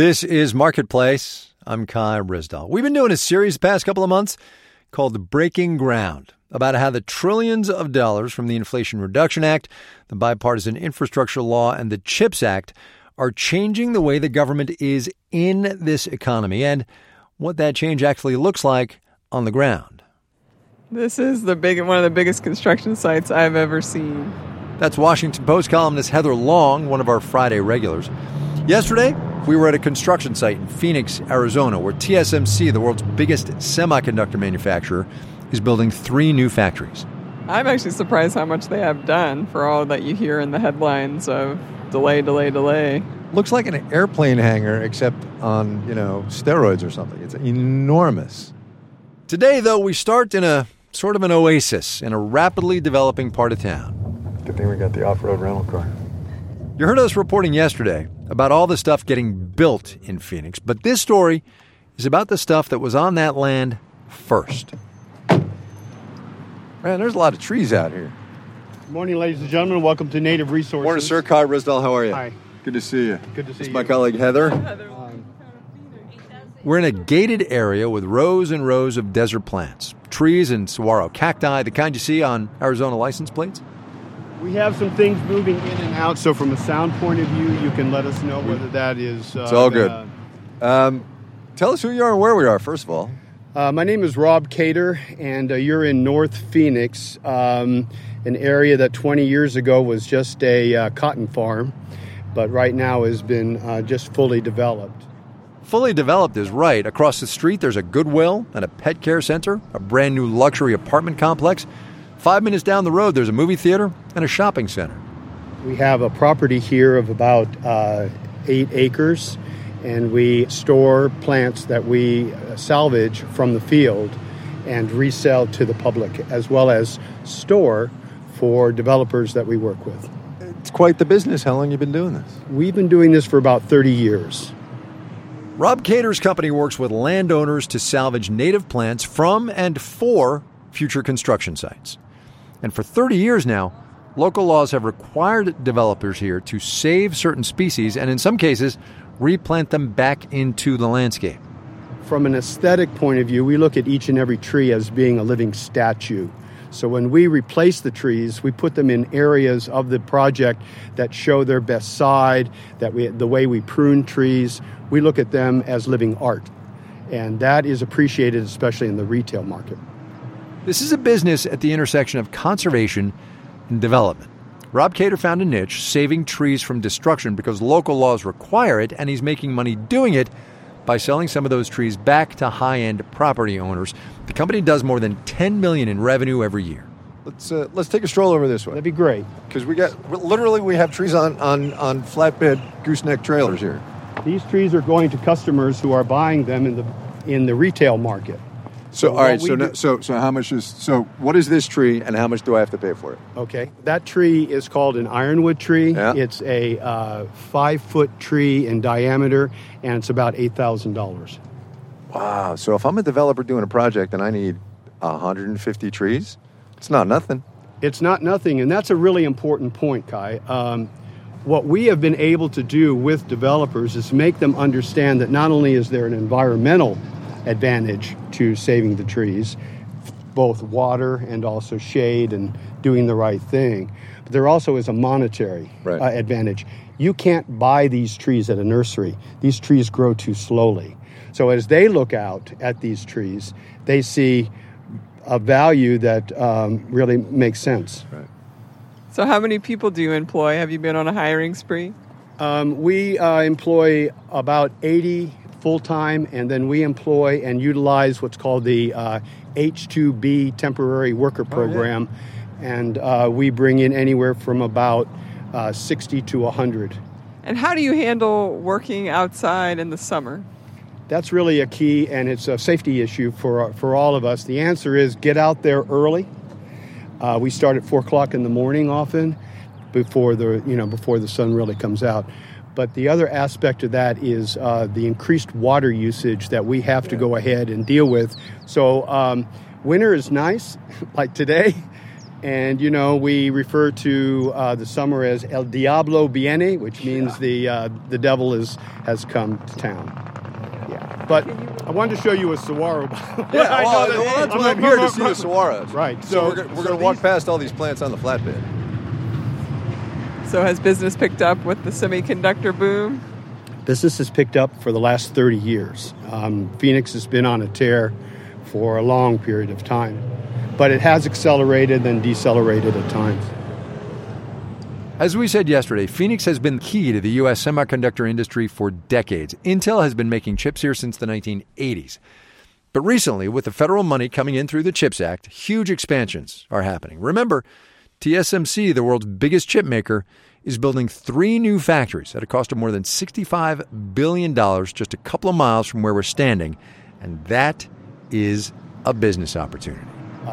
This is Marketplace. I'm Kai Ryssdal. We've been doing a series the past couple of months called Breaking Ground about how the trillions of dollars from the Inflation Reduction Act, the Bipartisan Infrastructure Law, and the CHIPS Act are changing the way the government is in this economy and what that change actually looks like on the ground. This is one of the biggest construction sites I've ever seen. That's Washington Post columnist Heather Long, one of our Friday regulars. Yesterday, we were at a construction site in Phoenix, Arizona, where TSMC, the world's biggest semiconductor manufacturer, is building 3 new factories. I'm actually surprised how much they have done for all that you hear in the headlines of delay, delay, delay. Looks like an airplane hangar, except on, steroids or something. It's enormous. Today, though, we start in a sort of an oasis in a rapidly developing part of town. Good thing we got the off-road rental car. You heard us reporting yesterday about all the stuff getting built in Phoenix, but this story is about the stuff that was on that land first. Man, there's a lot of trees out here. Good morning, ladies and gentlemen. Welcome to Native Resources. Morning, sir. Kai Ryssdal, how are you? Hi. Good to see you. Good to see This is you. my colleague, Heather. We're in a gated area with rows and rows of desert plants, trees and saguaro cacti, the kind you see on Arizona license plates. We have some things moving in and out, so from a sound point of view, you can let us know whether that is... It's all good. Tell us who you are and where we are, first of all. My name is Rob Cater, and you're in North Phoenix, an area that 20 years ago was just a cotton farm, but right now has been just fully developed. Fully developed is right. Across the street, there's a Goodwill and a pet care center, a brand new luxury apartment complex. 5 minutes down the road, there's a movie theater and a shopping center. We have a property here of about 8 acres, and we store plants that we salvage from the field and resell to the public, as well as store for developers that we work with. It's quite the business. How long have you been doing this? We've been doing this for about 30 years. Rob Cater's company works with landowners to salvage native plants from and for future construction sites. And for 30 years now, local laws have required developers here to save certain species and in some cases replant them back into the landscape. From an aesthetic point of view, we look at each and every tree as being a living statue. So when we replace the trees, we put them in areas of the project that show their best side, the way we prune trees, we look at them as living art. And that is appreciated, especially in the retail market. This is a business at the intersection of conservation and development. Rob Cater found a niche, saving trees from destruction because local laws require it, and he's making money doing it by selling some of those trees back to high-end property owners. The company does more than $10 million in revenue every year. Let's take a stroll over this way. That'd be great. Because we have trees on flatbed gooseneck trailers here. These trees are going to customers who are buying them in the retail market. So all right. So what is this tree, and how much do I have to pay for it? Okay, that tree is called an ironwood tree. Yeah. It's a 5-foot tree in diameter, and it's about $8,000. Wow. So if I'm a developer doing a project and I need 150 trees, it's not nothing. It's not nothing, and that's a really important point, Kai. What we have been able to do with developers is make them understand that not only is there an environmental advantage to saving the trees, both water and also shade and doing the right thing, but there also is a monetary advantage. You can't buy these trees at a nursery. These trees grow too slowly. So as they look out at these trees, they see a value that really makes sense. Right. So how many people do you employ? Have you been on a hiring spree? We employ about 80 full-time, and then we employ and utilize what's called the H-2B temporary worker program, and we bring in anywhere from about 60 to 100. And how do you handle working outside in the summer? That's really a key, and it's a safety issue for all of us. The answer is get out there early. We start at 4 o'clock in the morning often, before the sun really comes out. But the other aspect of that is the increased water usage that we have to go ahead and deal with. So winter is nice, like today, And, we refer to the summer as El Diablo Viene, which means the devil has come to town. Yeah. But I wanted to show you a saguaro. That's why I'm here to see the saguaros. Right. So we're going to walk past all these plants on the flatbed. So has business picked up with the semiconductor boom? Business has picked up for the last 30 years. Phoenix has been on a tear for a long period of time. But it has accelerated and decelerated at times. As we said yesterday, Phoenix has been key to the U.S. semiconductor industry for decades. Intel has been making chips here since the 1980s. But recently, with the federal money coming in through the CHIPS Act, huge expansions are happening. Remember, TSMC, the world's biggest chip maker, is building 3 new factories at a cost of more than $65 billion just a couple of miles from where we're standing. And that is a business opportunity.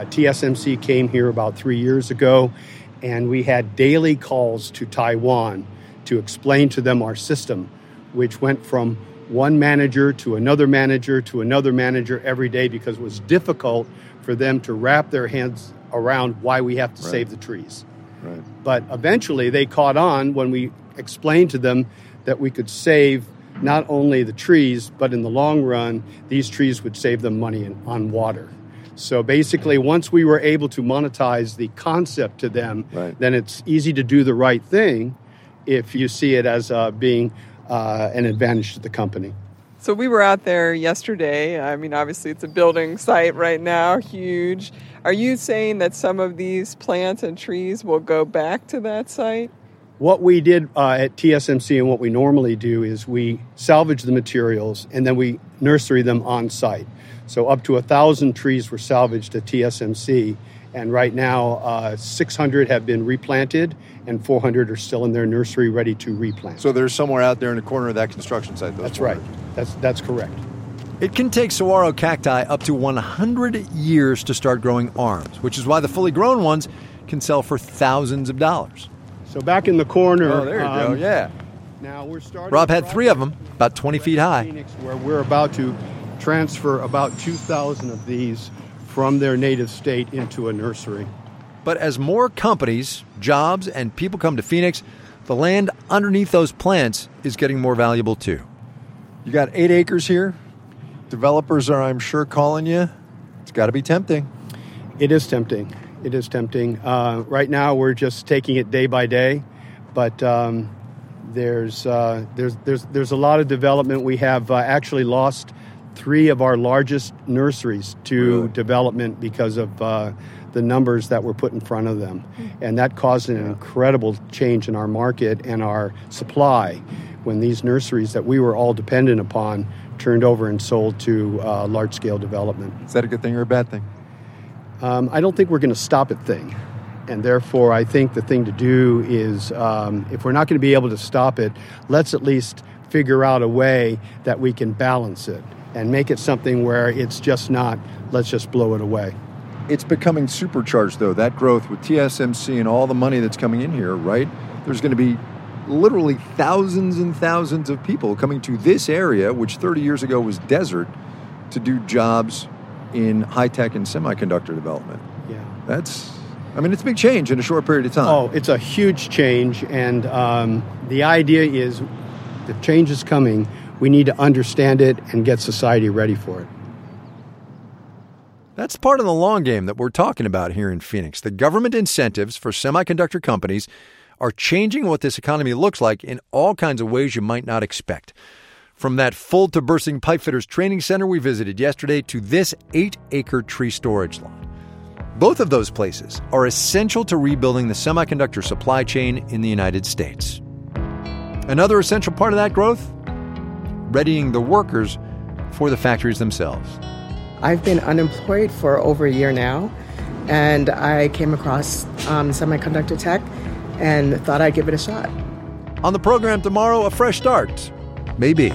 TSMC came here about 3 years ago, and we had daily calls to Taiwan to explain to them our system, which went from one manager to another manager to another manager every day because it was difficult for them to wrap their heads around why we have to save the trees. Right. But eventually they caught on when we explained to them that we could save not only the trees, but in the long run, these trees would save them money on water. So basically, once we were able to monetize the concept to them, then it's easy to do the right thing if you see it as being an advantage to the company. So we were out there yesterday. I mean, obviously, it's a building site right now, huge. Are you saying that some of these plants and trees will go back to that site? What we did at TSMC and what we normally do is we salvage the materials and then we nursery them on site. So up to 1,000 trees were salvaged at TSMC, and right now 600 have been replanted and 400 are still in their nursery ready to replant. So there's somewhere out there in the corner of that construction site. That's right. That's correct. It can take saguaro cacti up to 100 years to start growing arms, which is why the fully grown ones can sell for thousands of dollars. So back in the corner. Oh, there you go. Yeah. Now we're starting. Rob had 3 of them, about 20 feet high. Phoenix, where we're about to transfer about 2,000 of these from their native state into a nursery. But as more companies, jobs, and people come to Phoenix, the land underneath those plants is getting more valuable too. You got 8 acres here. Developers are, I'm sure, calling you. It's got to be tempting. It is tempting. It is tempting. Right now, we're just taking it day by day, but there's a lot of development. We have actually lost 3 of our largest nurseries to development because of the numbers that were put in front of them. And that caused an incredible change in our market and our supply when these nurseries that we were all dependent upon turned over and sold to large-scale development. Is that a good thing or a bad thing? I don't think we're going to stop at thing. And therefore, I think the thing to do is, if we're not going to be able to stop it, let's at least figure out a way that we can balance it and make it something where it's just not, let's just blow it away. It's becoming supercharged, though, that growth with TSMC and all the money that's coming in here, right? There's going to be literally thousands and thousands of people coming to this area, which 30 years ago was desert, to do jobs in high-tech and semiconductor development. Yeah. It's a big change in a short period of time. Oh, it's a huge change, and the idea is the change is coming. We need to understand it and get society ready for it. That's part of the long game that we're talking about here in Phoenix. The government incentives for semiconductor companies are changing what this economy looks like in all kinds of ways you might not expect. From that full to bursting pipefitters training center we visited yesterday to this 8-acre tree storage lot. Both of those places are essential to rebuilding the semiconductor supply chain in the United States. Another essential part of that growth? Readying the workers for the factories themselves. I've been unemployed for over a year now, and I came across semiconductor tech and thought I'd give it a shot. On the program tomorrow, a fresh start. Maybe.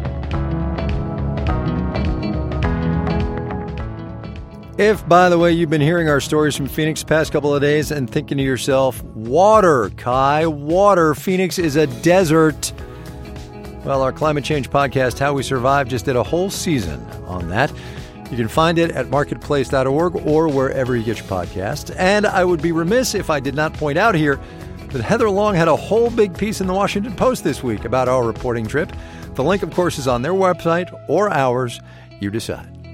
If, by the way, you've been hearing our stories from Phoenix the past couple of days and thinking to yourself, water, Kai, water, Phoenix is a desert. Well, our climate change podcast, How We Survive, just did a whole season on that. You can find it at marketplace.org or wherever you get your podcasts. And I would be remiss if I did not point out here that Heather Long had a whole big piece in the Washington Post this week about our reporting trip. The link, of course, is on their website or ours. You decide.